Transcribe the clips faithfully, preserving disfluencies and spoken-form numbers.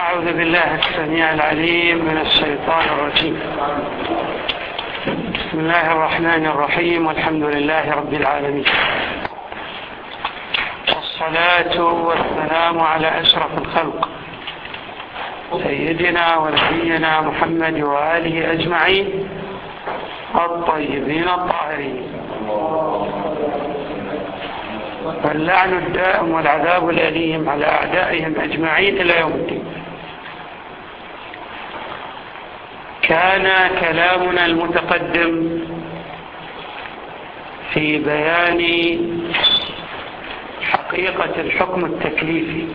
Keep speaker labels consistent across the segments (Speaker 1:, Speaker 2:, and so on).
Speaker 1: أعوذ بالله السميع العليم من الشيطان الرجيم. بسم الله الرحمن الرحيم، والحمد لله رب العالمين، والصلاة والسلام على أشرف الخلق سيدنا ونبينا محمد وآله أجمعين الطيبين الطاهرين، واللعن الدائم والعذاب الأليم على أعدائهم أجمعين إلى يوم الدين. كان كلامنا المتقدم في بيان حقيقة الحكم التكليفي،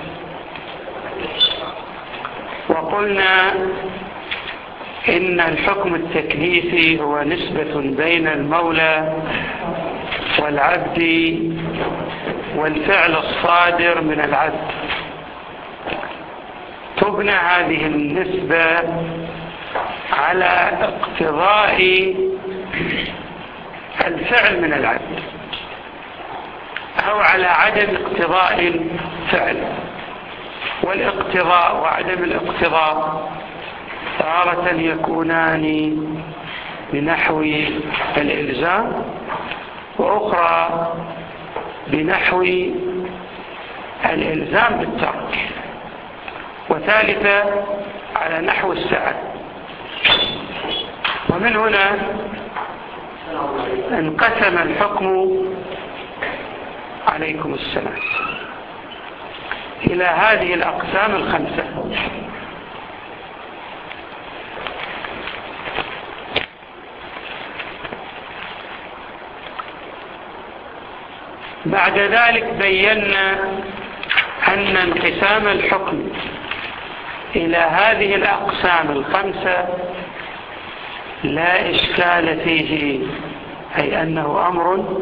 Speaker 1: وقلنا إن الحكم التكليفي هو نسبة بين المولى والعبد والفعل الصادر من العبد. تبنى هذه النسبة على اقتضاء الفعل من العبد أو على عدم اقتضاء الفعل، والاقتضاء وعدم الاقتضاء تارة يكونان بنحو الإلزام، وأخرى بنحو الإلزام بالترك، وثالثة على نحو السعة. ومن هنا انقسم الحكم عليكم السلام إلى هذه الأقسام الخمسة. بعد ذلك بينا أن انقسام الحكم إلى هذه الأقسام الخمسة لا إشكال فيه، أي أنه أمر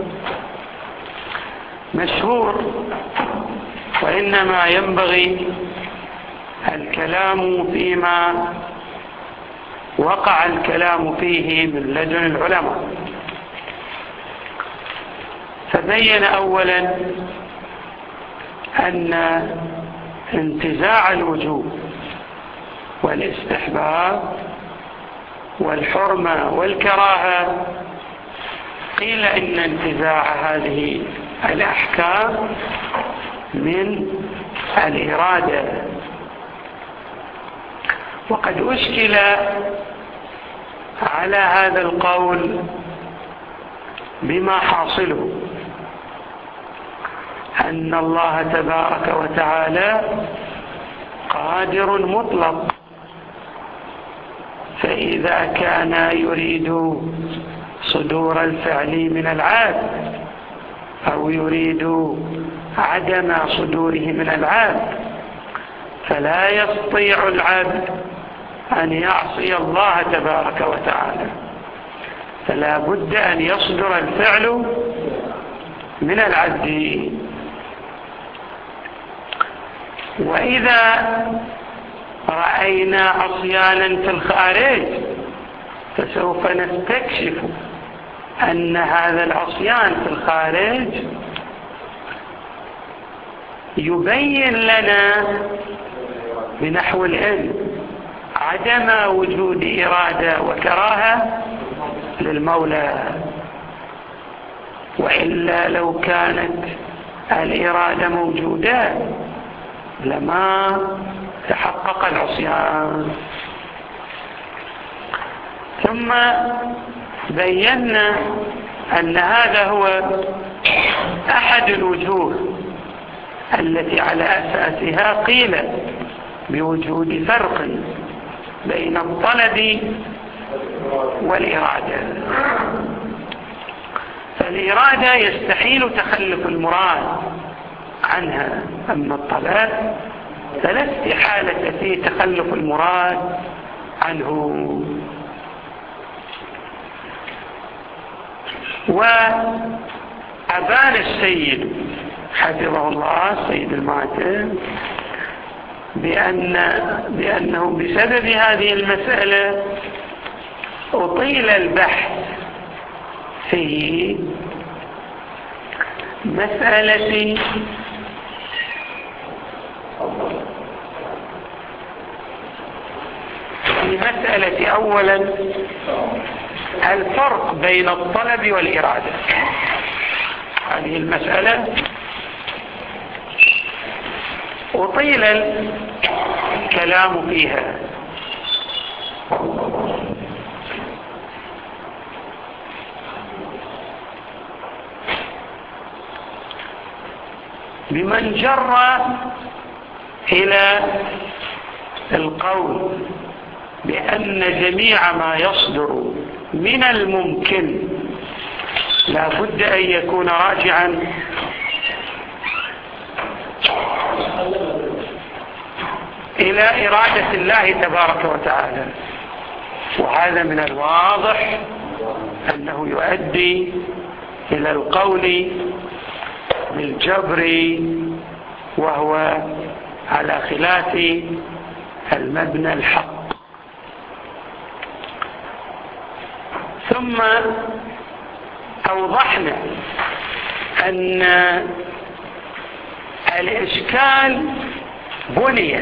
Speaker 1: مشهور، وإنما ينبغي الكلام فيما وقع الكلام فيه من لدن العلماء. فبين أولا أن انتزاع الوجوب والاستحباب والحرمة والكراهة قيل إن انتزاع هذه الأحكام من الإرادة، وقد أشكل على هذا القول بما حاصله أن الله تبارك وتعالى قادر مطلق، فإذا كان يريد صدور الفعل من العبد أو يريد عدم صدوره من العبد فلا يستطيع العبد أن يعصي الله تبارك وتعالى، فلا بد أن يصدر الفعل من العبد. وإذا رأينا عصيانا في الخارج فسوف نستكشف أن هذا العصيان في الخارج يبين لنا بنحو العلم عدم وجود إرادة وكراهة للمولى، وإلا لو كانت الإرادة موجودة لما تحقق العصيان. ثم بينا أن هذا هو أحد الوجوه التي على أساسها قيل بوجود فرق بين الطلب والإرادة. فالإرادة يستحيل تخلف المراد عنها، أما الطلب فلا استحالة في تخلف المراد عنه. وأبان السيد حفظه الله السيد المعتم بأن بأنه بسبب هذه المسألة أطيل البحث في مسألة في مسألة أولا الفرق بين الطلب والإرادة. هذه المسألة أطيل الكلام فيها، بمن جر إلى القول بأن جميع ما يصدر من الممكن لا بد أن يكون راجعا إلى إرادة الله تبارك وتعالى، وهذا من الواضح أنه يؤدي إلى القول بالجبر، وهو على خلاف المبنى الحق. ثم أوضحنا أن الإشكال بني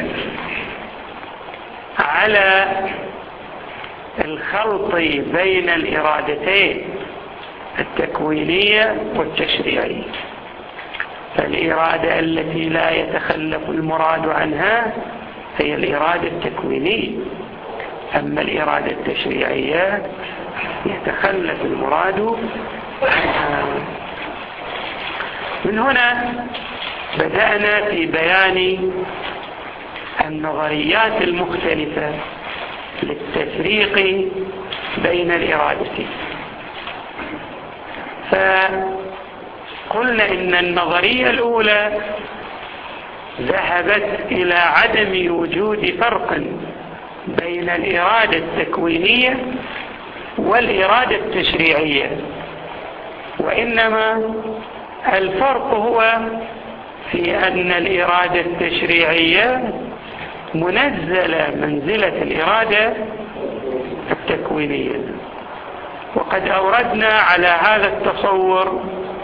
Speaker 1: على الخلط بين الإرادتين التكوينية والتشريعية. فالإرادة التي لا يتخلف المراد عنها هي الإرادة التكوينية، أما الإرادة التشريعية يتخلف المراد عنها. من هنا بدأنا في بيان النظريات المختلفة للتفريق بين الإرادتين، فقلنا إن النظرية الأولى ذهبت إلى عدم وجود فرق بين الإرادة التكوينية والإرادة التشريعية، وإنما الفرق هو في أن الإرادة التشريعية منزلة منزلة الإرادة التكوينية. وقد أوردنا على هذا التصور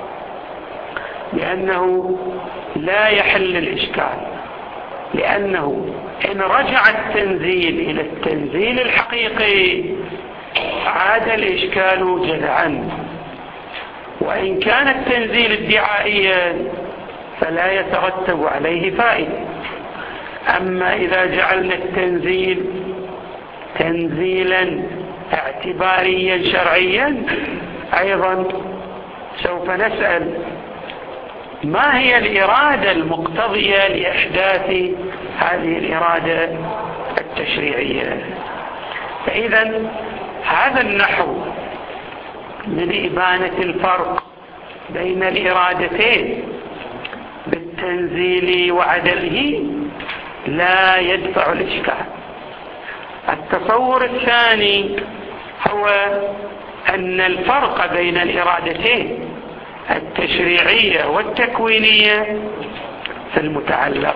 Speaker 1: بأنه لا يحل الإشكال، لأنه إن رجع التنزيل إلى التنزيل الحقيقي عاد الإشكال جذعا، وإن كان التنزيل ادعائيا فلا يترتب عليه فائدة. أما إذا جعلنا التنزيل تنزيلا اعتباريا شرعيا أيضا سوف نسأل ما هي الإرادة المقتضية لإحداث هذه الإرادة التشريعية. فإذا هذا النحو من إبانة الفرق بين الإرادتين بالتنزيل وعدمه لا يدفع الإشكال. التصور الثاني هو أن الفرق بين الإرادتين التشريعية والتكوينية في المتعلق.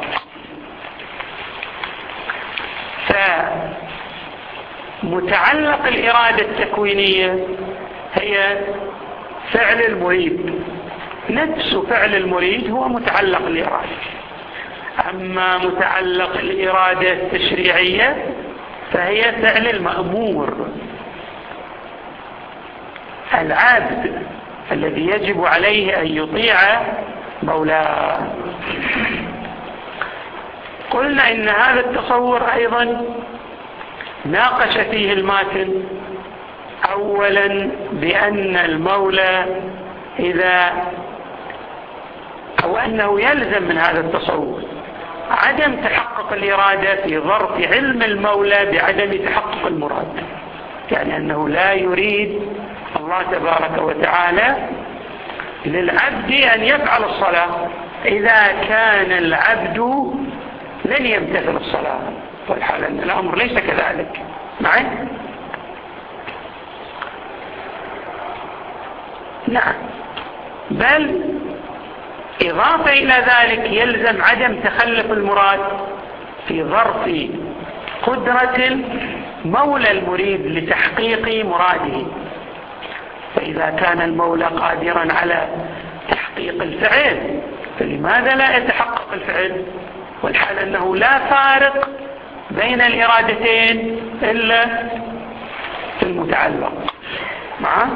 Speaker 1: فمتعلق الإرادة التكوينية هي فعل المريد، نفس فعل المريد هو متعلق الإرادة. أما متعلق الإرادة التشريعية فهي فعل المأمور، العبد الذي يجب عليه أن يطيع مولاه. قلنا إن هذا التصور أيضا ناقش فيه الماتن، أولا بأن المولى إذا أو أنه يلزم من هذا التصور عدم تحقق الإرادة في ظرف علم المولى بعدم تحقق المراد، يعني أنه لا يريد الله تبارك وتعالى للعبد أن يفعل الصلاة إذا كان العبد لن يمتثل الصلاة، والحال أن الأمر ليس كذلك معي. نعم، بل إضافة إلى ذلك يلزم عدم تخلف المراد في ظرف قدرة مولى المريد لتحقيق مراده. فإذا كان المولى قادرا على تحقيق الفعل فلماذا لا يتحقق الفعل، والحال أنه لا فارق بين الإرادتين إلا في المتعلق معه،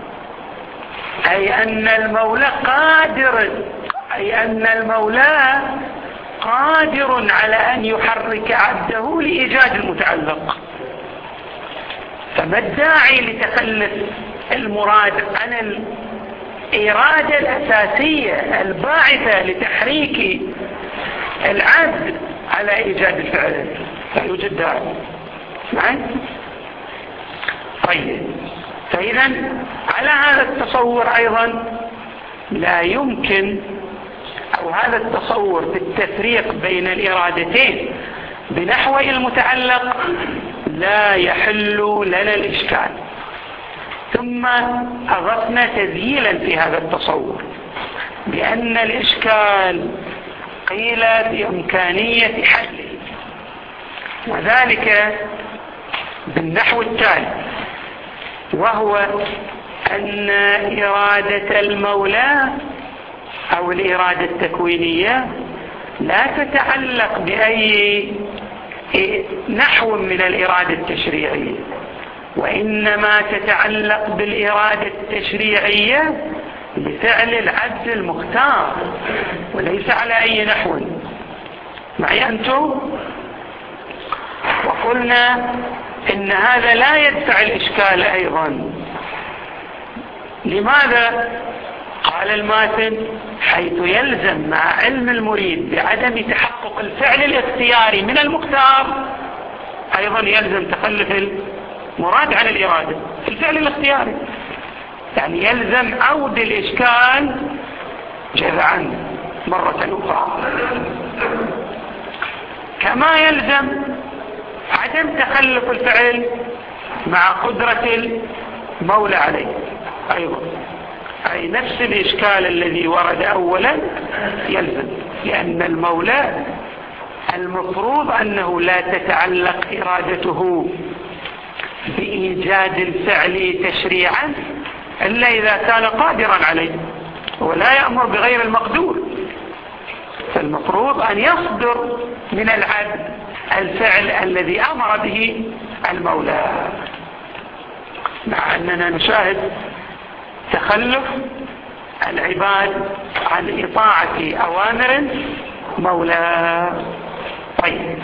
Speaker 1: أي أن المولى قادر أي أن المولى قادر على أن يحرك عبده لإيجاد المتعلق. فما الداعي لتخلف المراد عن الإرادة الأساسية الباعثة لتحريك العبد على إيجاد الفعل؟ لا يوجد داعي. معي؟ طيب، فإذا على هذا التصور أيضا لا يمكن، أو هذا التصور في التفريق بين الإرادتين بنحو المتعلق لا يحل لنا الإشكال. ثم أضفنا تذييلا في هذا التصور بأن الإشكال قيل بإمكانية حله، وذلك بالنحو التالي، وهو أن إرادة المولى أو الإرادة التكوينية لا تتعلق بأي نحو من الإرادة التشريعية، وإنما تتعلق بالإرادة التشريعية لفعل العبد المختار، وليس على أي نحو. معي أنتم؟ وقلنا إن هذا لا يدفع الإشكال أيضا. لماذا؟ قال الماتن: حيث يلزم مع علم المريد بعدم تحقق الفعل الاختياري من المختار، أيضا يلزم تخلف المراد عن الإرادة في الفعل الاختياري. يعني يلزم عود الإشكال جذعا مرة أخرى، كما يلزم عدم تخلف الفعل مع قدرة المولى عليه أيضا. أي نفس الإشكال الذي ورد أولا يلزم، لأن المولى المفروض أنه لا تتعلق إرادته بإيجاد الفعل تشريعا إلا إذا كان قادرا عليه، ولا يأمر بغير المقدور. فالمفروض أن يصدر من العبد الفعل الذي أمر به المولى، مع أننا نشاهد تخلف العباد عن إطاعة أوامر مولى. طيب،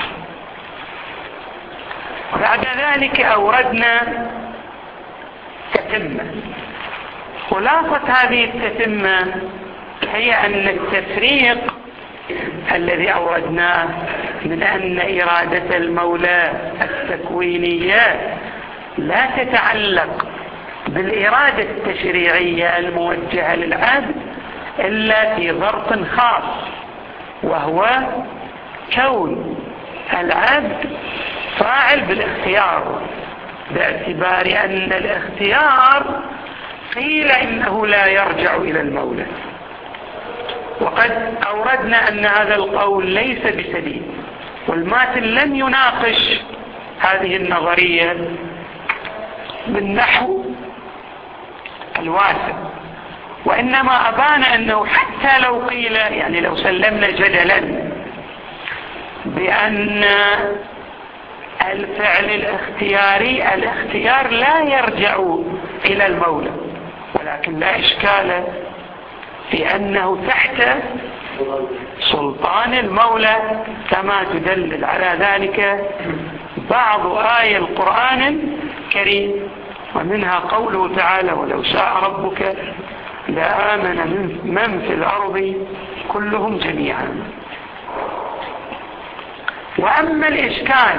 Speaker 1: بعد ذلك أوردنا تتمة. خلاصة هذه التتمة هي أن التفريق الذي أوردناه من أن إرادة المولى التكوينية لا تتعلق بالإرادة التشريعية الموجهة للعبد إلا في ظرف خاص، وهو كون العبد فاعل بالاختيار، باعتبار أن الاختيار قيل إنه لا يرجع إلى المولى. وقد أوردنا أن هذا القول ليس بسديد، والماتن لم يناقش هذه النظرية من نحو الواسع، وإنما أبان أنه حتى لو قيل، يعني لو سلمنا جدلا بأن الفعل الاختياري الاختيار لا يرجع إلى المولى، ولكن لا إشكال في أنه تحت سلطان المولى، كما تدلل على ذلك بعض آية القرآن الكريم، ومنها قوله تعالى: ولو شاء ربك لآمن من في الأرض كلهم جميعا. وأما الإشكال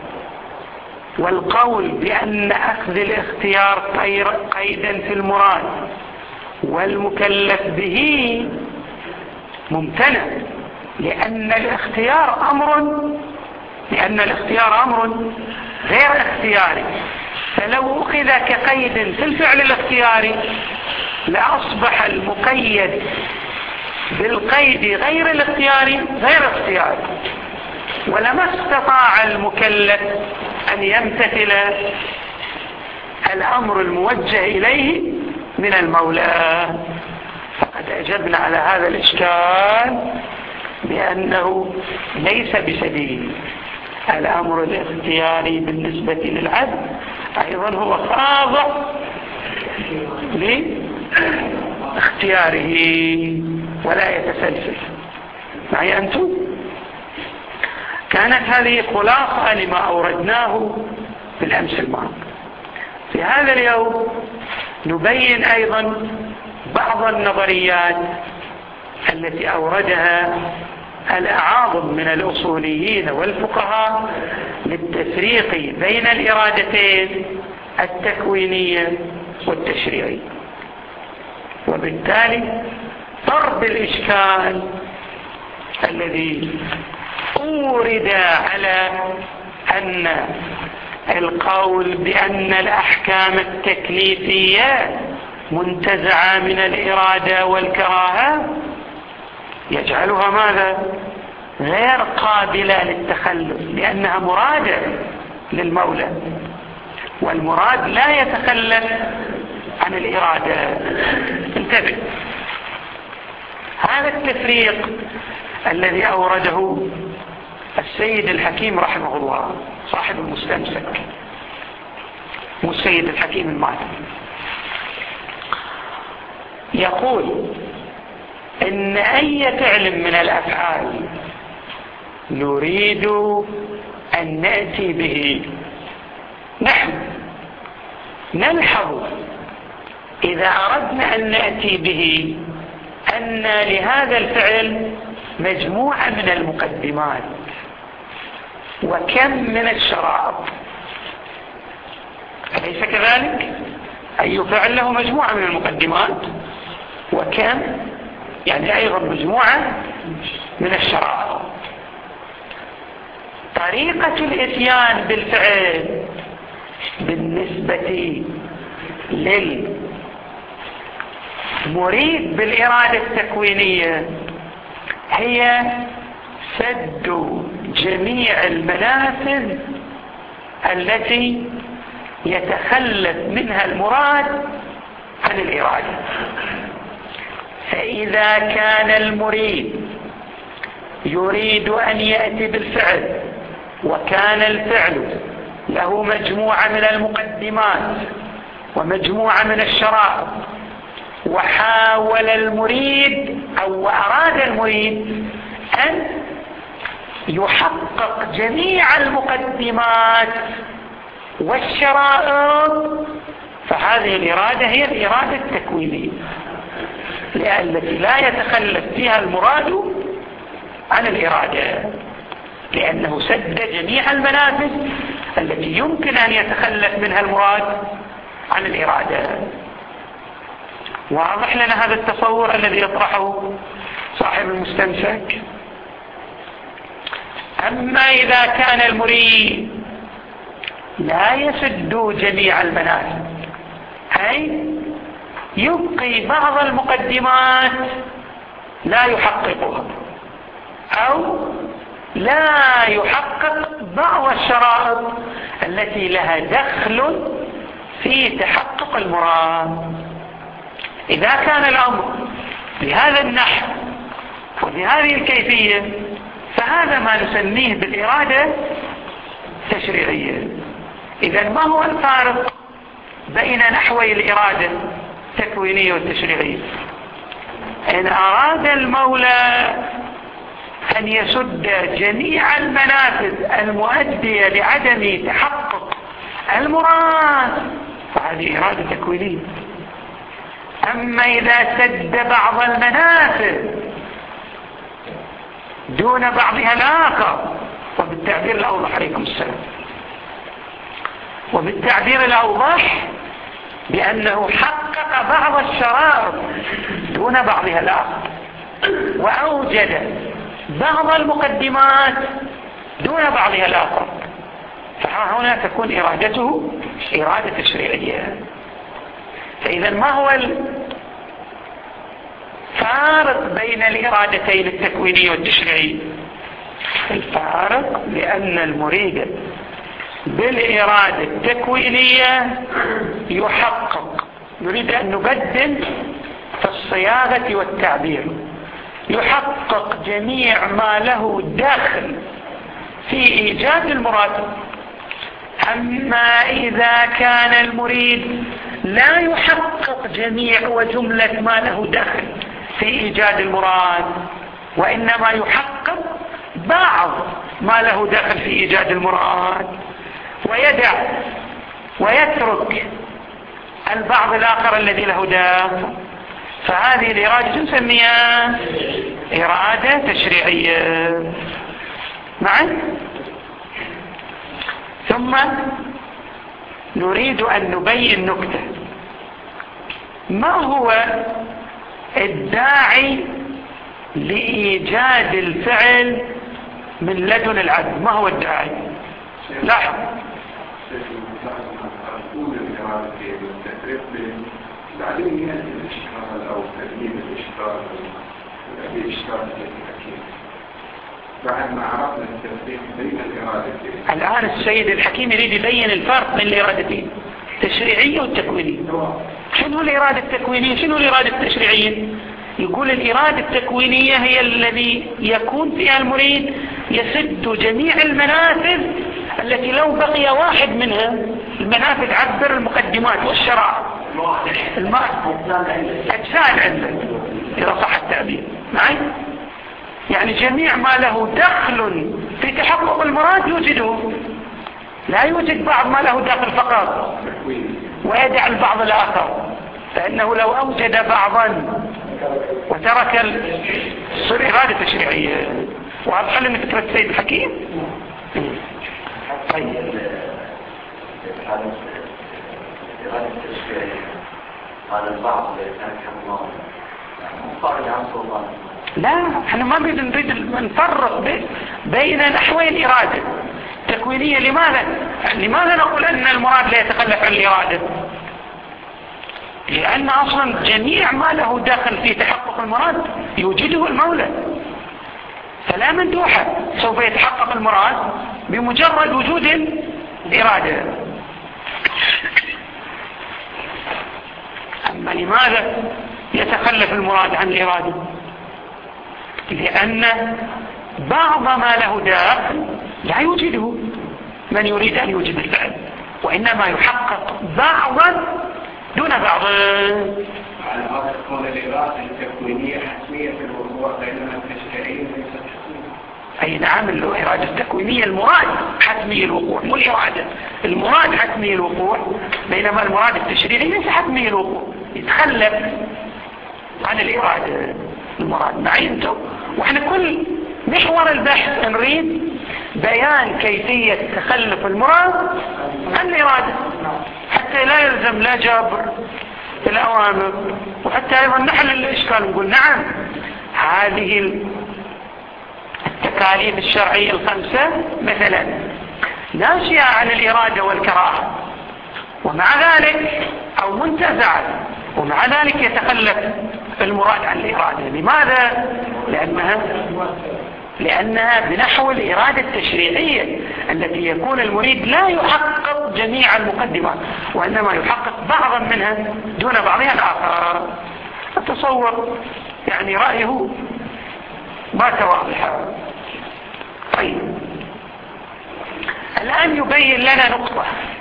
Speaker 1: والقول بأن أخذ الاختيار قيدا في المراد والمكلف به ممتنع، لأن الاختيار أمر لأن الاختيار أمر غير اختياري، فلو أخذ كقيد في الفعل الاختياري لأصبح المقيد بالقيد غير الاختياري غير اختياري، ولما استطاع المكلف أن يمتثل الأمر الموجه إليه من المولى. فقد أجبنا على هذا الإشكال بأنه ليس بسديد، الأمر الاختياري بالنسبة للعبد أيضا هو خاضع لاختياره ولا يتسلسل. معي أنتم؟ كانت هذه خلاصة لما أوردناه في الأمس الماضي. في هذا اليوم نبين أيضا بعض النظريات التي أوردها الأعاظم من الأصوليين والفقهاء للتفريق بين الإرادتين التكوينية والتشريعية، وبالتالي طرد الإشكال الذي أورد على أن القول بأن الأحكام التكليفية منتزعة من الإرادة والكراهة يجعلها ماذا؟ غير قابلة للتخلف، لأنها مرادة للمولى، والمراد لا يتخلف عن الإرادة. انتبه، هذا التفريق الذي أورده السيد الحكيم رحمه الله صاحب المستمسك، مو السيد الحكيم المعتم، يقول إن أي فعل من الأفعال نريد أن نأتي به نحن نلحظ إذا أردنا أن نأتي به أن لهذا الفعل مجموعة من المقدمات وكم من الشرائط، أليس كذلك؟ أي فعل له مجموعة من المقدمات وكم يعني أيضا مجموعة من الشرائط. طريقة الإتيان بالفعل بالنسبة للمريد بالإرادة التكوينية هي سد جميع المنافذ التي يتخلف منها المراد عن الإرادة. فإذا كان المريد يريد أن يأتي بالفعل وكان الفعل له مجموعة من المقدمات ومجموعة من الشرائط، وحاول المريد أو أراد المريد أن يحقق جميع المقدمات والشرائط، فهذه الإرادة هي الإرادة التكوينية التي لا يتخلف فيها المراد عن الإرادة، لأنه سد جميع المنافذ التي يمكن أن يتخلف منها المراد عن الإرادة. واضح لنا هذا التصور الذي يطرحه صاحب المستمسك؟ أما إذا كان المريد لا يسد جميع المنافذ، أي يبقي بعض المقدمات لا يحققها، أو لا يحقق بعض الشرائط التي لها دخل في تحقق المراد، إذا كان الأمر بهذا النحو وبهذه الكيفية فهذا ما نسميه بالإرادة التشريعية. إذن ما هو الفارق بين نحوي الإرادة التكوينية والتشريعية؟ إن أراد المولى أن يسد جميع المنافذ المؤدية لعدم تحقق المراد فهذه إرادة تكوينية. أما إذا سد بعض المنافذ دون بعضها الآخر، وبالتعبير الأوضح عليكم السلام، وبالتعبير الأوضح بأنه حقق بعض الشرائط دون بعضها الآخر، وأوجد بعض المقدمات دون بعضها الآخر، فهنا تكون إرادته إرادة تشريعية. فإذا ما هو الفارق بين الإرادتين التكوينية والتشريعية؟ الفارق لأن المريد بالإرادة التكوينية يحقق، يريد أن نبدل في الصياغة والتعبير، يحقق جميع ما له داخل في إيجاد المراد. أما إذا كان المريد لا يحقق جميع وجملة ما له دخل في إيجاد المراد، وإنما يحقق بعض ما له دخل في إيجاد المراد ويدع ويترك البعض الآخر الذي له دخل، فهذه الإرادة نسميها إرادة تشريعية. معي؟ ثم نريد أن نبين نكتة: ما هو الداعي لإيجاد الفعل من لدن العبد؟ ما هو الداعي؟ لاحظ،
Speaker 2: بعدين يأتي الإشكال أو تقديم الإشكال الإشكال الحكيم بعد ما عرفنا التفريق بين الإرادتين.
Speaker 1: الآن السيد الحكيم يريد يبين الفرق بين الإرادتين، التشريعية والتكوينية. شنو الإرادة التكوينية؟ شنو الإرادة التشريعية؟ يقول الإرادة التكوينية هي الذي يكون فيها المريد يسد جميع المنافذ التي لو بقي واحد منها، المنافذ عبر المقدمات والشرائع الماء أجزاء العلة إذا صح التعبير. معي؟ يعني جميع ما له دخل في تحقق المراد يوجده، لا يوجد بعض ما له دخل فقط ويدع البعض الآخر، فإنه لو أوجد بعضا وترك الصر إرادة تشريعية. وهذا حل من فكرة السيد الحكيم. طيب
Speaker 3: الإرادة التشريعية قال البعض كان كالله مقارن عن سلطان.
Speaker 1: لا، احنا ما نريد نريد نفرق بين نحوي الإرادة التكوينية. لماذا؟ لماذا نقول أن المراد لا يتخلف عن الإرادة؟ لأن أصلا جميع ما له داخل في تحقق المراد يوجده المولى، فلا مندوحة سوف يتحقق المراد بمجرد وجود الإرادة. أما لماذا يتخلف المراد عن الإرادة؟ لأن بعض ما له داخل لا يوجده من يريد أن يوجد الفعل، وإنما يحقق بعضا دون بعض.
Speaker 2: على أساس تكون الإرادة التكوينية حتمية في الوقوع بينما التشريعية ليست حتمية.
Speaker 1: أي نعم، الإرادة التكوينية المراد حتمي الوقوع، مو الإرادة، المراد حتمي الوقوع، بينما المراد التشريعي ليس حتمي الوقوع، يتخلف عن الإرادة المراد. معي انتم؟ وإحنا كل محور البحث نريد بيان كيفية تخلف المراد عن الإرادة، حتى لا يلزم لا جابر الأوامر، وحتى أيضا نحل الإشكال نقول نعم هذه التكاليف الشرعية الخمسة مثلا ناشئة عن الإرادة والكراهة، ومع ذلك أو منتزعة، ومع ذلك يتخلف المراد عن الإرادة. لماذا؟ لأنها لأنها بنحو الإرادة التشريعية التي يكون المريد لا يحقق جميع المقدمات، وإنما يحقق بعضا منها دون بعضها الآخر. أتصور يعني رأيه ما واضح. طيب الآن يبين لنا نقطة.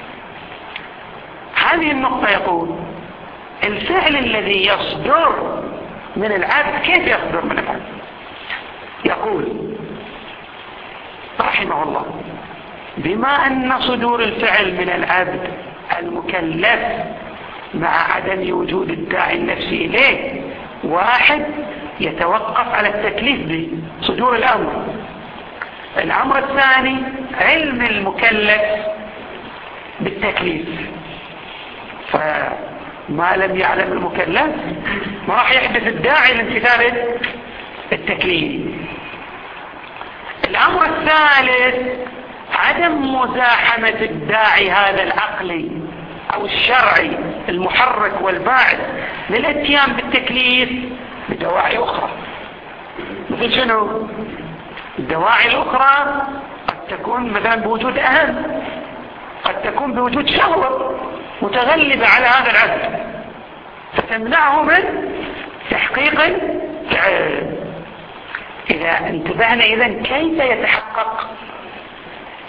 Speaker 1: هذه النقطة يقول الفعل الذي يصدر من العبد كيف يصدر من العبد؟ يقول رحمه الله بما أن صدور الفعل من العبد المكلف مع عدم وجود الداعي النفسي إليه واحد يتوقف على التكليف بصدور الأمر. الأمر الثاني علم المكلف بالتكليف، فما لم يعلم المكلف ما راح يحدث الداعي لامتثال التكليف. الأمر الثالث عدم مزاحمة الداعي هذا العقلي أو الشرعي المحرك والباعث للاتيان بالتكليف بدواعي أخرى. مثل شنو؟ الدواعي الأخرى قد تكون مثلا بوجود أهم، قد تكون بوجود شهوة متغلبة على هذا العبد فتمنعه من تحقيق الفعل. إذا انتبهنا إذن كيف يتحقق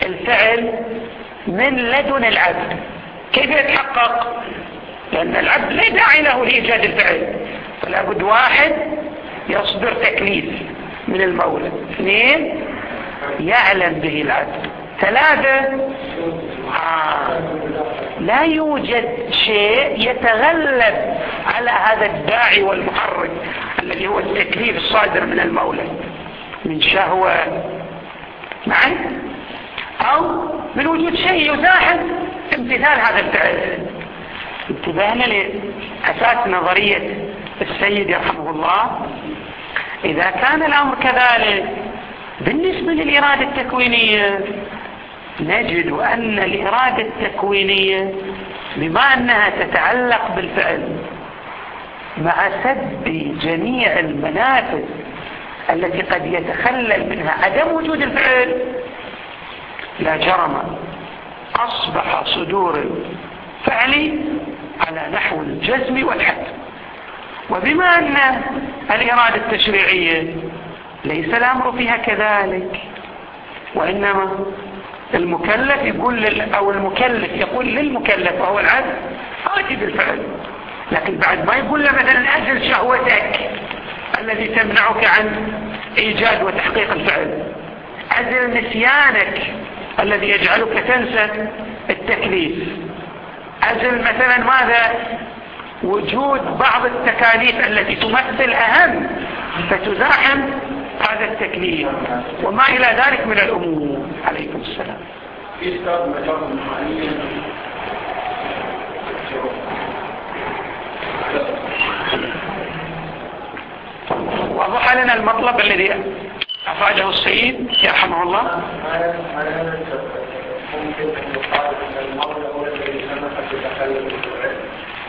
Speaker 1: الفعل من لدن العبد. كيف يتحقق؟ لأن العبد لا داعي له لإيجاد الفعل، فلا بد واحد يصدر تكليف من المولى، اثنين يعلم به العبد، ثلاثة آه. لا يوجد شيء يتغلب على هذا الداعي والمحرك الذي هو التكليف الصادر من المولى من شهوة معي أو من وجود شيء يزاحم امتثال هذا الفعل. انتبهنا لأساس نظرية السيد يرحمه الله. إذا كان الأمر كذلك بالنسبة للإرادة التكوينية نجد أن الإرادة التكوينية بما أنها تتعلق بالفعل مع سد جميع المنافذ التي قد يتخلل منها عدم وجود الفعل، لا جرم أصبح صدور الفعل على نحو الجزم والحد. وبما أن الإرادة التشريعية ليس الأمر فيها كذلك، وإنما المكلف يقول لل... أو المكلف يقول للمكلف وهو العبد آتي بالفعل، لكن بعد ما يقول له مثلا أجل شهوتك الذي تمنعك عن إيجاد وتحقيق الفعل، أجل نسيانك الذي يجعلك تنسى التكليف، أجل مثلا ماذا وجود بعض التكاليف التي تمثل أهم فتزاحم هذا التكليف وما إلى ذلك من الأمور. عليكم السلام. وضح لنا المطلب الذي أفاده السيد يرحمه الله. ممكن أن يقال أن المولى هو الذي سمح بتخلف الفعل.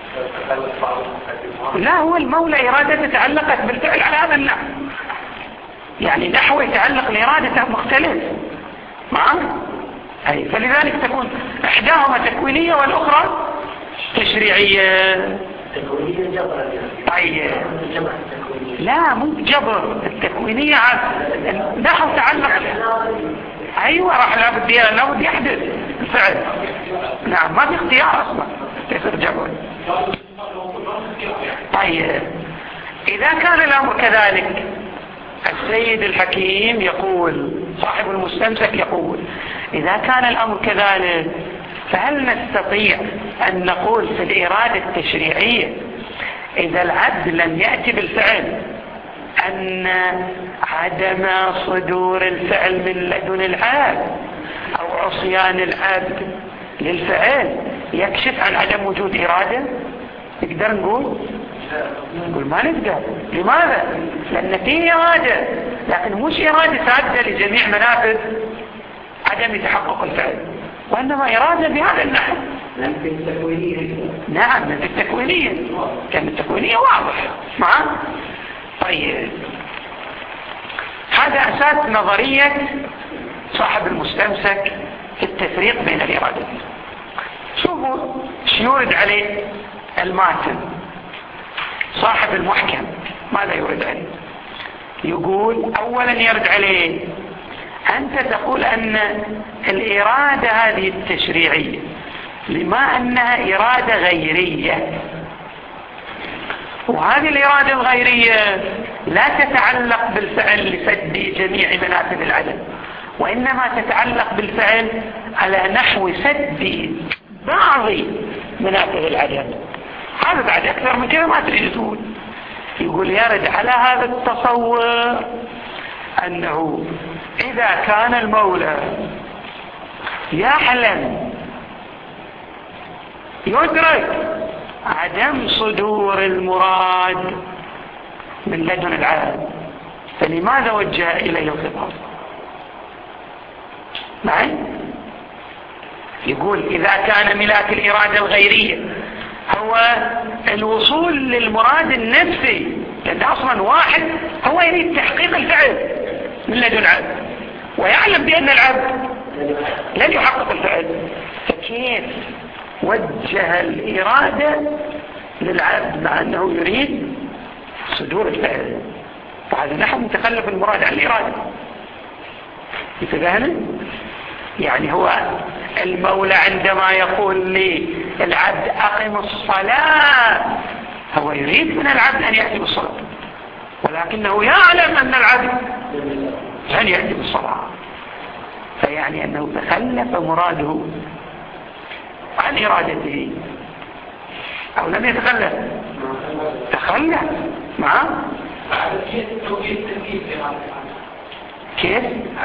Speaker 1: لا، هو المولى إرادته تعلقت بالفعل على هذا النحو، يعني نحو يتعلق لإرادته مختلف معه، أي فلذلك تكون إحداهما تكوينية والأخرى تشريعية. تكوينية جبر. طيب لا مو جبر، التكوينية نحو تعلق. أيوة راح لابد لابد يحدث الفعل. نعم ما في اختيار أصلا يصير جبر. طيب إذا كان الأمر كذلك السيد الحكيم يقول صاحب المستمسك يقول إذا كان الأمر كذلك فهل نستطيع أن نقول في الإرادة التشريعية إذا العبد لم يأتي بالفعل أن عدم صدور الفعل من لدن العبد أو عصيان العبد للفعل يكشف عن عدم وجود إرادة؟ نقدر نقول؟ نقول ما نقدر. لماذا؟ لأن فيه إرادة، لكن مش إرادة سادة لجميع منافذ عدم تحقق الفعل، وإنما إرادة بهذا النحو.
Speaker 3: لأن في التكوينية.
Speaker 1: نعم في التكوينية، كان التكوينية واضح معه. طيب هذا أساس نظرية صاحب المستمسك في التفريق بين الإرادات. شوفوا شو يورد عليه الماتن صاحب المحكم، ماذا يورد عليه؟ يقول أولا يرد عليه أنت تقول أن الإرادة هذه التشريعية لما أنها إرادة غيرية، وهذه الإرادة الغيرية لا تتعلق بالفعل لسد جميع منافذ العدم، وإنما تتعلق بالفعل على نحو سد بعض منافذ العدم. هذا بعد أكثر من كذا ما تريد تقول. يقول يرد على هذا التصور أنه إذا كان المولى يعلم يدرك عدم صدور المراد من لدن العالم، فلماذا وجه إليه الخطاب؟ معي؟ يقول إذا كان ملاك الإرادة الغيرية هو الوصول للمراد النفسي، لأن أصلا واحد هو يريد تحقيق الفعل من لدن العبد ويعلم بأن العبد لن يحقق الفعل، فكيف وجه الإرادة للعبد مع أنه يريد صدور الفعل؟ فهذا نحو متخلف المراد عن الإرادة. يتبهنا؟ يعني هو المولى عندما يقول لي العبد أقم الصلاة هو يريد من العبد أن يأتي بالصلاة، ولكنه يعلم أن العبد لن يأتي بالصلاة، فيعني أنه تخلف مراده عن إرادته أو لم يتخلف، تخلف معه. كيف؟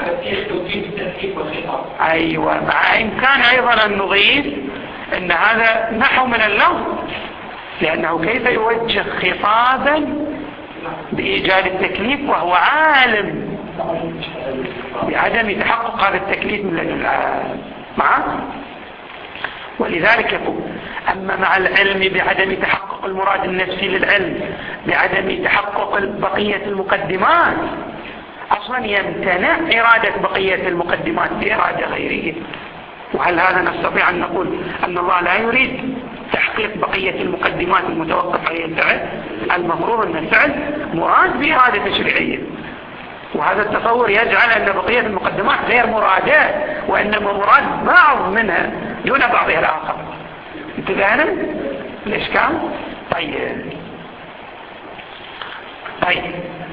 Speaker 1: أيوة، مع إمكان أيضا أن نضيف أن هذا نحو من اللفظ، لأنه كيف يوجه خطابا بإيجاد التكليف وهو عالم بعدم تحقق هذا التكليف من لدن العالم معه. ولذلك يقول أما مع العلم بعدم تحقق المراد النفسي للعلم بعدم تحقق بقية المقدمات، أصلا يمتنع إرادة بقية المقدمات بإرادة غيرية. وهل هذا نستطيع أن نقول أن الله لا يريد تحقيق بقية المقدمات المتوقف عليه الفعل؟ المفروض أن الفعل مراد بإرادة تشريعية، وهذا التصور يجعل أن بقية المقدمات غير مرادات، وإنما مراد بعض منها دون بعضها الآخر. انتبهنا الإشكال؟ طيب طيب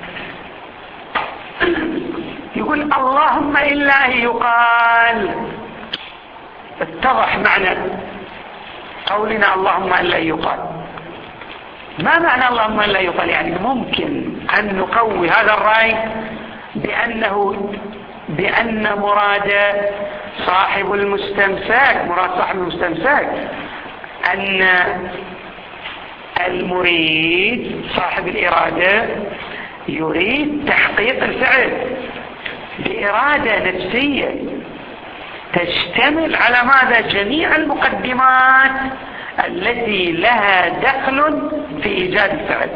Speaker 1: يقول اللهم إلا أن يقال. اتضح معنى قولنا اللهم إلا أن يقال. ما معنى اللهم إلا أن يقال؟ يعني ممكن أن نقوي هذا الرأي بأنه بأن مراد صاحب المستمساك مراد صاحب المستمساك أن المريد صاحب الإرادة يريد تحقيق الفعل بإرادة نفسية تشتمل على ماذا؟ جميع المقدمات التي لها دخل في إيجاد الفعل،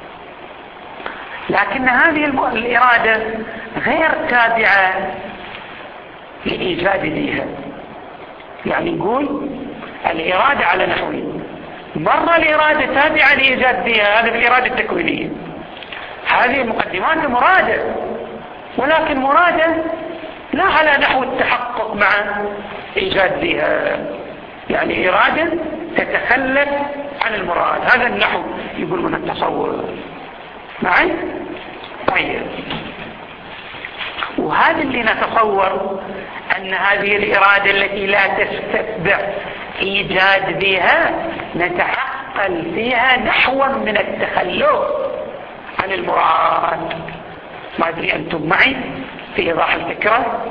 Speaker 1: لكن هذه الإرادة غير تابعة لإيجاد ذيها. يعني نقول الإرادة على نحوين: مرة الإرادة تابعة لإيجاد ذيها، هذه الإرادة التكوينية، هذه المقدمات مرادة، ولكن مرادة لا على نحو التحقق مع إيجاد ذيها، يعني إرادة تتخلف عن المراد. هذا النحو يقول من التصور معي. طيب، وهذا اللي نتصور أن هذه الإرادة التي لا تستتبع إيجاد ذيها نتعقل فيها نحوا من التخلف عن المراد. ما أدري أنتم معي في إيضاح الفكرة؟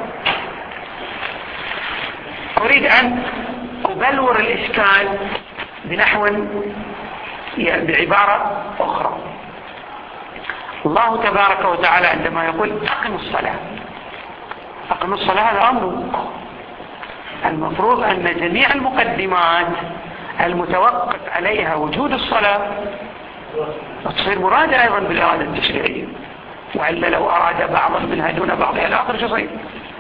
Speaker 1: أريد أن أبلور الإشكال بنحو يعني بعبارة أخرى. الله تبارك وتعالى عندما يقول أقم الصلاة، أقم الصلاة هذا أمر، المفروض أن جميع المقدمات المتوقف عليها وجود الصلاة تصير مرادة أيضا بالإرادة التشريعية، وإلا لو أراد بعضا منها دون بعضها الآخر شو صير؟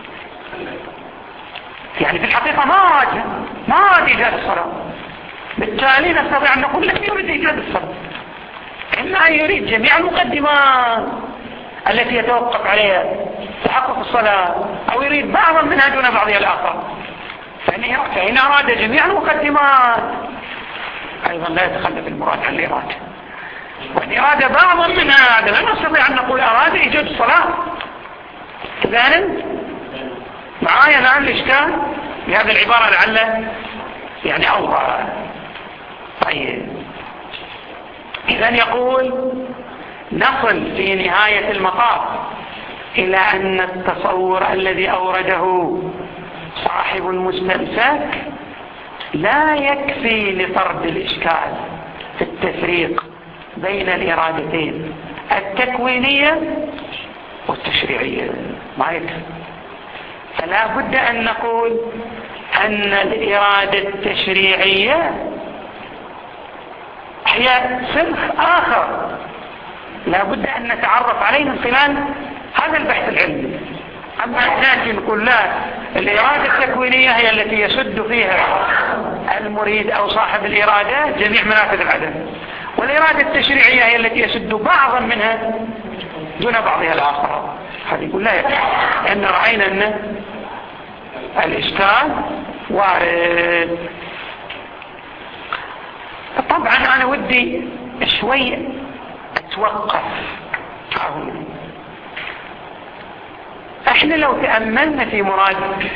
Speaker 1: يعني في الحقيقة ما أراد ما أراد إيجاد الصلاة، بالتالي نستطيع أن نقول لم يريد إيجاد الصلاة، إنما يريد جميع المقدمات التي يتوقف عليها تحقق الصلاة، أو يريد بعضا منها دون بعضها الآخر. فإن أراد جميع المقدمات أيضا لا يتخلف المراد عن الإرادة، وإن أراد بعضا منها هذا لا نستطيع أن نقول أراد إيجاد الصلاة. إذن معايا الآن الإشكال بهذه العبارة لعل يعني أوضح. طيب، إذن يقول نصل في نهاية المطاف إلى أن التصور الذي أورده صاحب المستمسك لا يكفي لطرد الإشكال في التفريق بين الإرادتين التكوينية والتشريعية، ما يكفي. فلا بد أن نقول أن الإرادة التشريعية هي صنف آخر لا بد أن نتعرف عليه من خلال هذا البحث العلمي. أما ناتي نقول لا، الإرادة التكوينية هي التي يسد فيها المريد أو صاحب الإرادة جميع منافذ العدم، والإرادة التشريعية هي التي يسد بعضا منها دون بعضها الآخر. هذه يقول لا يكفي، لأن رأينا أن الإشكال وارد. طبعا أنا ودي شوي أتوقف. احنا لو تأملنا في مراد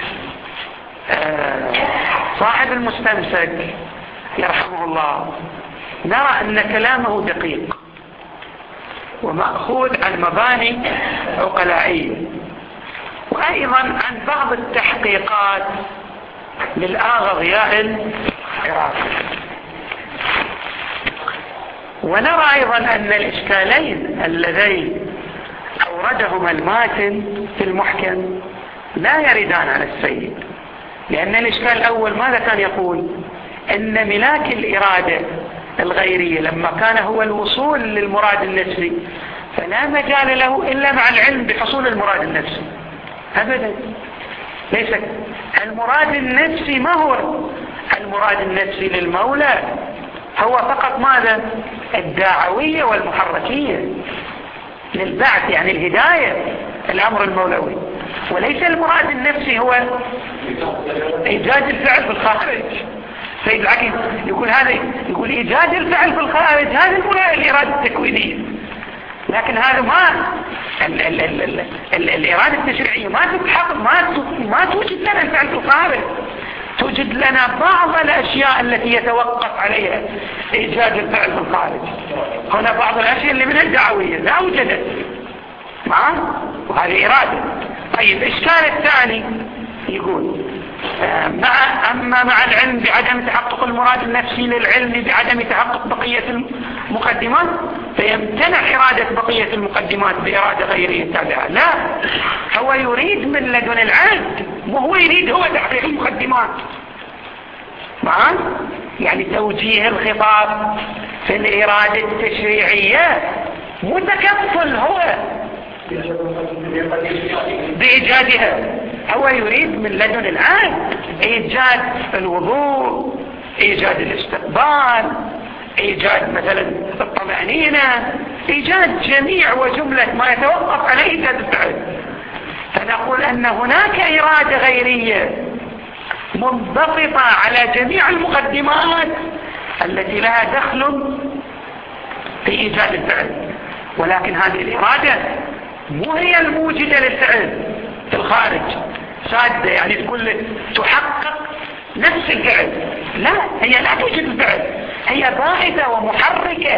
Speaker 1: صاحب المستمسك يرحمه الله نرى أن كلامه دقيق ومأخوذ عن مباني عقلائية، وأيضا عن بعض التحقيقات للآغا ضياء العراقي. ونرى أيضا أن الإشكالين اللذين أوردهما الماتن في المحكم لا يردان عن السيد، لأن الإشكال الأول ماذا كان يقول؟ أن ملاك الإرادة الغيرية لما كان هو الوصول للمراد النفسي فلا مجال له إلا مع العلم بحصول المراد النفسي. أبدا، ليس المراد النفسي. ما هو المراد النفسي للمولى؟ هو فقط ماذا؟ الداعوية والمحركية للبعث، يعني الهداية، الأمر المولوي. وليس المراد النفسي هو إيجاد الفعل في الخارج. سيد العقيل يقول هذا، يقول إيجاد الفعل في الخارج هذا المراد الإرادة التكوينية، لكن هذا ما ال ال ال ال ال الإرادة التشريعية ما تتحقق، ما ما توجد لنا الفعل في الخارج، توجد لنا بعض الأشياء التي يتوقف عليها إيجاد الفعل في الخارج. هنا بعض الأشياء اللي منها الدعوية لا وجدت معه، وهذه إرادة. طيب الإشكال الثاني يقول مع أما مع العلم بعدم تحقق المراد النفسي للعلم بعدم تحقق بقية المقدمات فيمتنع إرادة بقية المقدمات بإرادة غيرية تابعة. لا، هو يريد من لدن العهد، وهو يريد هو تحقيق المقدمات معا، يعني توجيه الخطاب في الإرادة التشريعية متكفل هو بإيجادها. هو يريد من لدن العهد إيجاد الوضوء، إيجاد الاستقبال، إيجاد مثلا الطمأنينة، إيجاد جميع وجملة ما يتوقف على إيجاد الفعل. فنقول أن هناك إرادة غيرية منضبطة على جميع المقدمات التي لها دخل في إيجاد الفعل، ولكن هذه الإرادة مو هي الموجدة للفعل في الخارج سادة، يعني تقول تحقق نفس الفعل. لا، هي لا توجد الفعل، هي باعثة ومحركة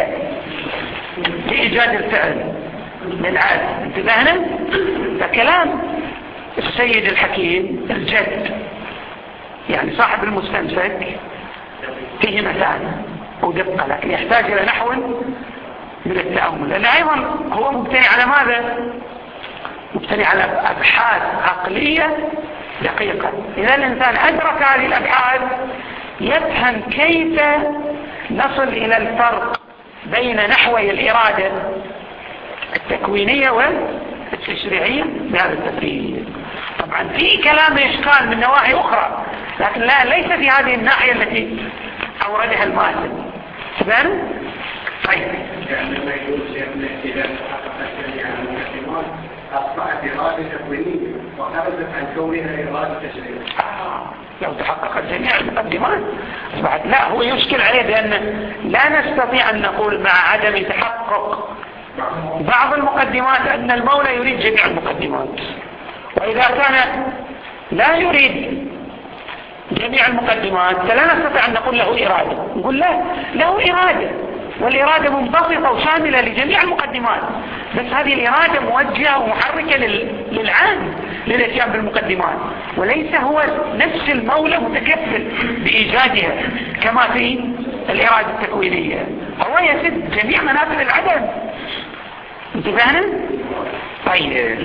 Speaker 1: لإيجاد الفعل للعاد. انتبهنا؟ فكلام السيد الحكيم الجد يعني صاحب المستمسك فيه متانة ودقة، لكن يحتاج إلى نحو من التأمل، لأن أيضا هو مبتني على ماذا؟ مبتني على أبحاث عقلية دقيقة. إذا الإنسان أدرك هذه الأبحاث يفهم كيف نصل إلى الفرق بين نحوي الإرادة التكوينية والتشريعية بهذا التفريق. طبعا في كلام إشكال من نواحي أخرى، لكن لا ليس في هذه الناحية التي أوردها الماتن. تبان؟ طيب
Speaker 2: يعني ما يقول شيخنا إذا تحققت جميع المقدمات أصبحت إرادة تكوينية وخرجت عن كونها إرادة تشريعية.
Speaker 1: آه. لو تحققت جميع المقدمات أصبحت. لا، هو يشكل عليه بأن لا نستطيع أن نقول مع عدم تحقق بعض المقدمات أن المولى يريد جميع المقدمات، وإذا كان لا يريد جميع المقدمات فلا نستطيع أن نقول له إرادة. نقول لا، له إرادة، والإرادة منبسطة وشاملة لجميع المقدمات، بس هذه الإرادة موجهة ومحركة للعام للاتيان بالمقدمات، وليس هو نفس المولى متكفل بإيجادها كما في الإرادة التكوينية. هو يسد جميع منافذ العدم. انتبهنا؟ طيب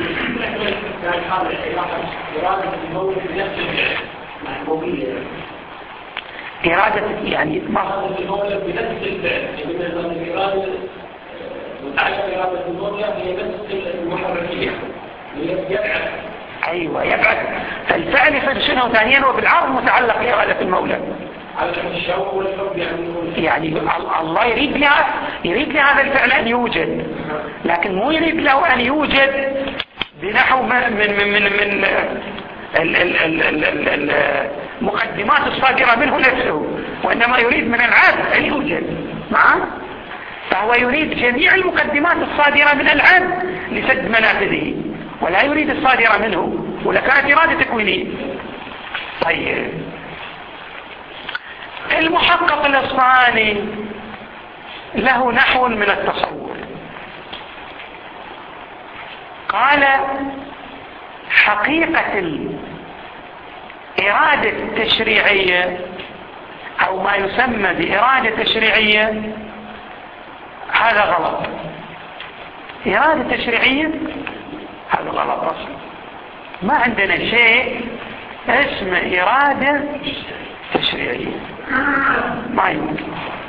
Speaker 3: إرادة المولى بنفس المحبوبية،
Speaker 1: إرادة يعني
Speaker 3: إرادة المولى بنفس الفعل، يعني الإرادة متعلقة إرادة المولى هي نفس المحركية، هي يبعث.
Speaker 1: أيوة يبعث. فالفعل يصير شنو ثانيا وبالعرض متعلق بإرادة المولى
Speaker 3: على الشوق والحب، يعني
Speaker 1: يعني الله يريد لها يريد لهذا الفعل أن يوجد، لكن مو يريد له أن يوجد بنحو من من من من المقدمات الصادرة منه نفسه، وإنما يريد من العبد أن يوجد معه، فهو يريد جميع المقدمات الصادرة من العبد لسد منافذه، ولا يريد الصادرة منه، ولكانت إرادة تكوينية. طيب المحقق الإصفهاني له نحو من التصور، قال حقيقة الإرادة التشريعية أو ما يسمى بإرادة تشريعية هذا غلط. إرادة تشريعية هذا غلط أصلا، ما عندنا شيء اسمه إرادة تشريعية، ما يمكن.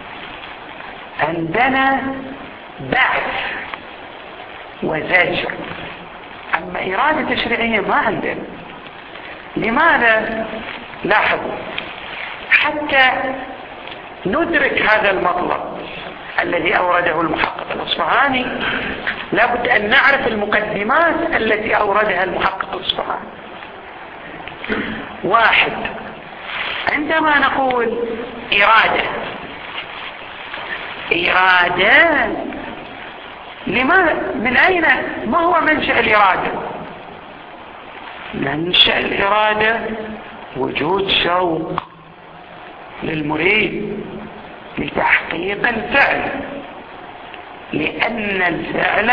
Speaker 1: عندنا بعث وزجر، أما إرادة تشريعية ما عندنا. لماذا؟ لاحظوا، حتى ندرك هذا المطلب الذي أورده المحقق الإصفهاني لابد أن نعرف المقدمات التي أوردها المحقق الإصفهاني. واحد، عندما نقول إرادة إرادة لماذا؟ من أين؟ ما هو منشأ الإرادة؟ منشأ الإرادة وجود شوق للمريد لتحقيق الفعل، لأن الفعل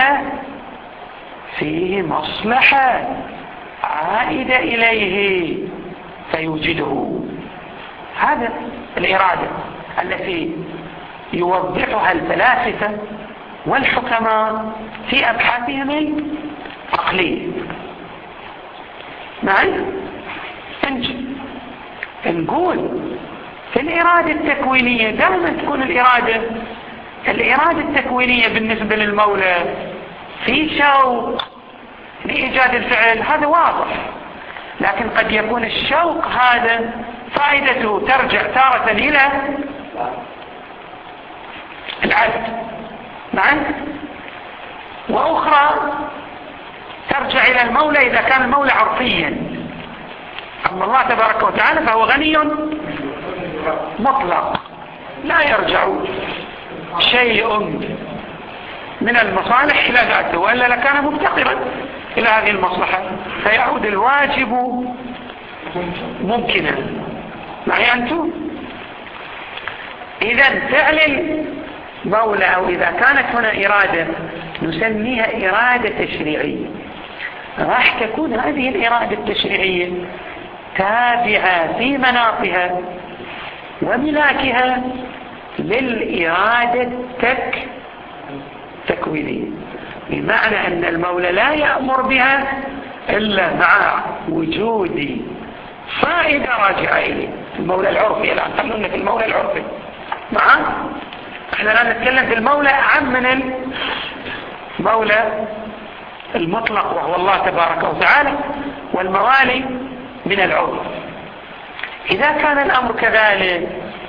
Speaker 1: فيه مصلحة عائدة إليه فيوجده. هذا الإرادة التي يوضحها الفلاسفة والحكماء في أبحاثهم العقلية. معي؟ نقول في الإرادة التكوينية دائما تكون الإرادة الإرادة التكوينية بالنسبة للمولى في شوق لإيجاد الفعل، هذا واضح. لكن قد يكون الشوق هذا فائدته ترجع تارة إلى العبد، معي؟ وأخرى ترجع إلى المولى إذا كان المولى عرفيا. أما الله تبارك وتعالى فهو غني مطلق، لا يرجع شيء من المصالح إلى ذاته، وإلا لكان مفتقرا إلى هذه المصلحة، فيعود الواجب ممكنا. معي أنتم؟ إذا فعل المولى أو إذا كانت هنا إرادة نسميها إرادة تشريعية، راح تكون هذه الإرادة التشريعية تابعة في مناطها وملاكها للإرادة التكوينية، بمعنى أن المولى لا يأمر بها إلا مع وجود فائدة راجعة إليه. المولى العرفي الآن خلونا في المولى العرفي، معه احنا لا نتكلم في المولى أعم من المولى المطلق وهو الله تبارك وتعالى، والموالي من العرف. إذا كان الأمر كذلك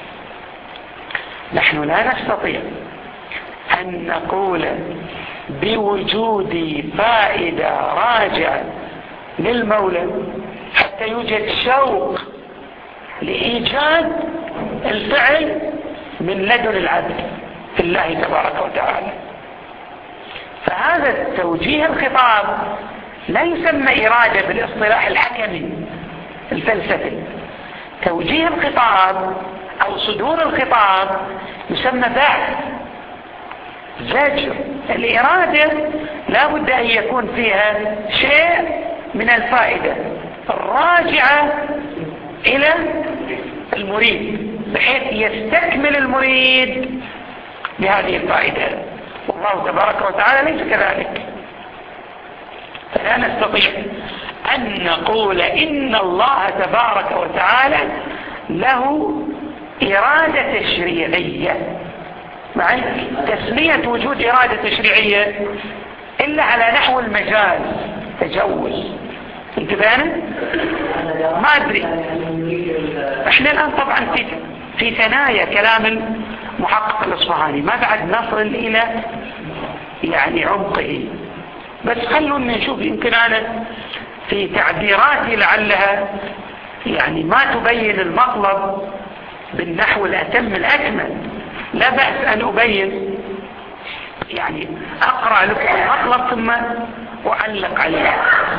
Speaker 1: نحن لا نستطيع أن نقول بوجود فائدة راجعة للمولى حتى يوجد شوق لإيجاد الفعل من لدن العبد في الله تبارك وتعالى. فهذا التوجيه الخطاب لا يسمى إرادة بالاصطلاح الحكمي الفلسفي. توجيه الخطاب أو صدور الخطاب يسمى بعث زجر. الإرادة لا بد أن يكون فيها شيء من الفائدة الراجعة إلى المريد بحيث يستكمل المريد بهذه الفائدة، والله تبارك وتعالى ليس كذلك. فلا نستطيع أن نقول إن الله تبارك وتعالى له إرادة تشريعية، مع تسمية وجود إرادة تشريعية إلا على نحو المجاز تجوز. انتبهنا؟ ما أدري. احنا الآن طبعا في في ثنايا كلام المحقق الإصفهاني، ما بعد نصل إلى يعني عمقه، بس خلونا نشوف. يمكن أنا في تعبيراتي لعلها يعني ما تبين المطلب بالنحو الأتم الأكمل، لا بأس أن أبين، يعني أقرأ لكم المطلب ثم أعلق عليه.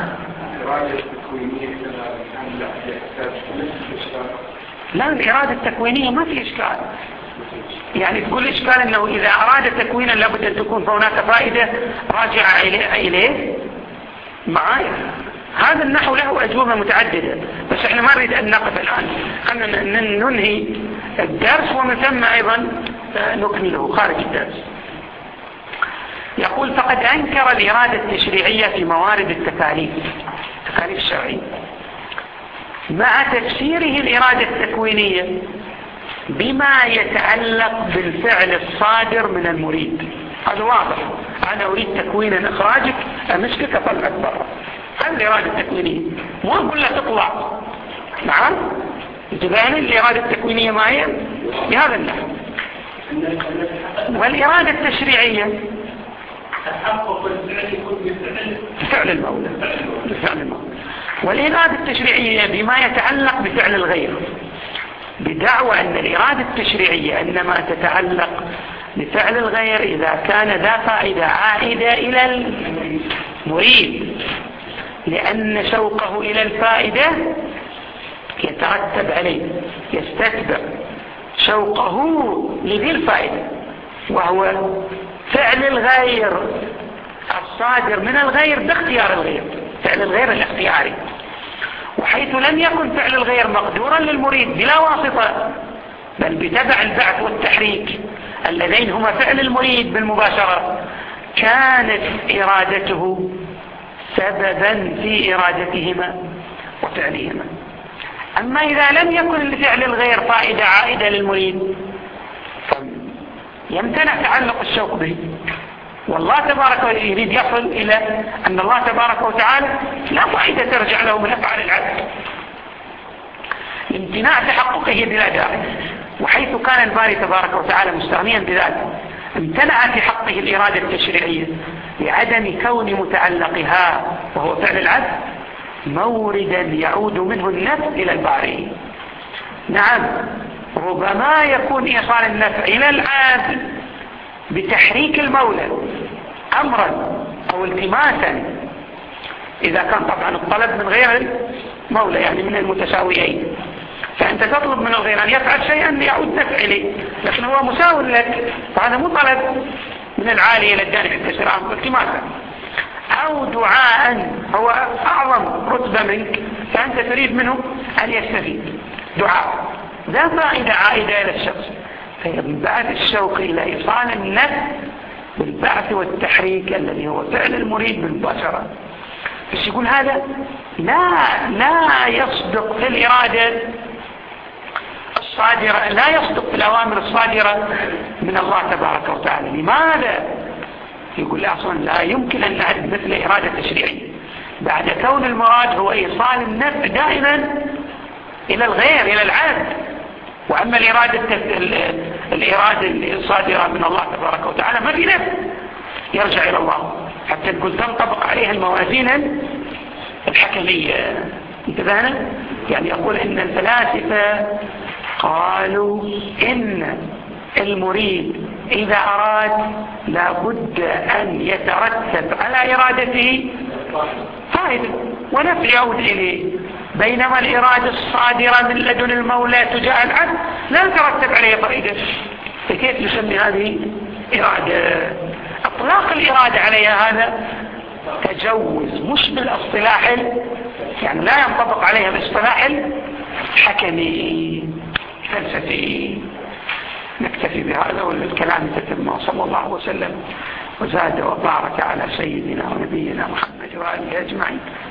Speaker 1: لا، الإرادة التكوينية ما في إشكال، يعني تقول إشكال أنه إذا أراد تكوينا لابد أن تكون هناك فائدة راجعة إليه معايا. هذا النحو له أجوبة متعددة، بس احنا ما نريد أن نقف الآن، خلنا ننهي الدرس ومن ثم أيضا نكمله خارج الدرس. يقول فقد أنكر الإرادة التشريعية في موارد التكاليف التكاليف الشرعية مع تفسيره الإرادة التكوينية بما يتعلق بالفعل الصادر من المريد. هذا واضح، أنا أريد تكوينا إخراجك أمسكك أطلعك برا، هذه الإرادة التكوينية، مو أقول لك تطلع. نعم، تبين الإرادة التكوينية ما هي بهذا النحو. والإرادة التشريعية بفعل المولى بفعل المولى والإرادة التشريعية بما يتعلق بفعل الغير، بدعوى أن الإرادة التشريعية إنما تتعلق بفعل الغير إذا كان ذا فائدة عائدة إلى المريد، لأن شوقه إلى الفائدة يترتب عليه، يستتبع شوقه لذي الفائدة، وهو فعل الغير الصادر من الغير باختيار الغير، فعل الغير الاختياري. وحيث لم يكن فعل الغير مقدورا للمريد بلا واسطة، بل بتبع البعث والتحريك اللذين هما فعل المريد بالمباشرة، كانت إرادته سببا في إرادتهما وفعلهما. أما إذا لم يكن لفعل الغير فائدة عائدة للمريد يمتنع تعلق الشوق به، والله تبارك وتعالى يريد يصل إلى أن الله تبارك وتعالى لا فائدة ترجع له من أفعال العبد، امتناع تحققه بلا داعي. وحيث كان الباري تبارك وتعالى مستغنيا بذلك امتنع في حقه الإرادة التشريعية لعدم كون متعلقها وهو فعل العبد موردا يعود منه النفع إلى الباري. نعم، ربما يكون إيصال النفع إلى العبد بتحريك المولى أمرا أو التماسا، إذا كان طبعا الطلب من غير المولى يعني من المتساويين، فأنت تطلب من الغير أن يفعل شيئا يعود نفع إليه، لكن هو مساو لك، فهذا مو طلب من العالي إلى الداني في التسرع التماسا، أو دعاء هو أعظم رتبة منك فأنت تريد منه أن يستفيد، دعاء ذا فائدة عائدة إلى الشخص، فينبعث الشوق إلى إيصال النفع بالبعث والتحريك الذي هو فعل المريد بالمباشرة. بس يقول هذا لا لا يصدق في الإرادة الصادرة، لا يصدق في الأوامر الصادرة من الله تبارك وتعالى. لماذا؟ يقول أصلا لا يمكن أن نعد مثل إرادة تشريعية بعد كون المراد هو إيصال النفع دائما إلى الغير إلى العبد، وأما الإرادة الإرادة الصادرة من الله تبارك وتعالى ما في نفع يرجع إلى الله، حتى نقول تنطبق عليها الموازين الحكمية. انتبهنا؟ يعني يقول إن الفلاسفة قالوا إن المريد إذا أراد لابد أن يترتب على إرادته فائدة ونفع يعود إليه، بينما الإرادة الصادرة من لدن المولى تجاه العبد لا ترتب عليه فائدة. فكيف نسمي هذه إرادة؟ اطلاق الإرادة عليها هذا تجوز مش بالاصطلاح، يعني لا ينطبق عليها باصطلاح الحكمي فلسفي. نكتفي بهذا والكلام تتم. صلى الله وسلم وزاد وبارك على سيدنا ونبينا محمد وآله أجمعين.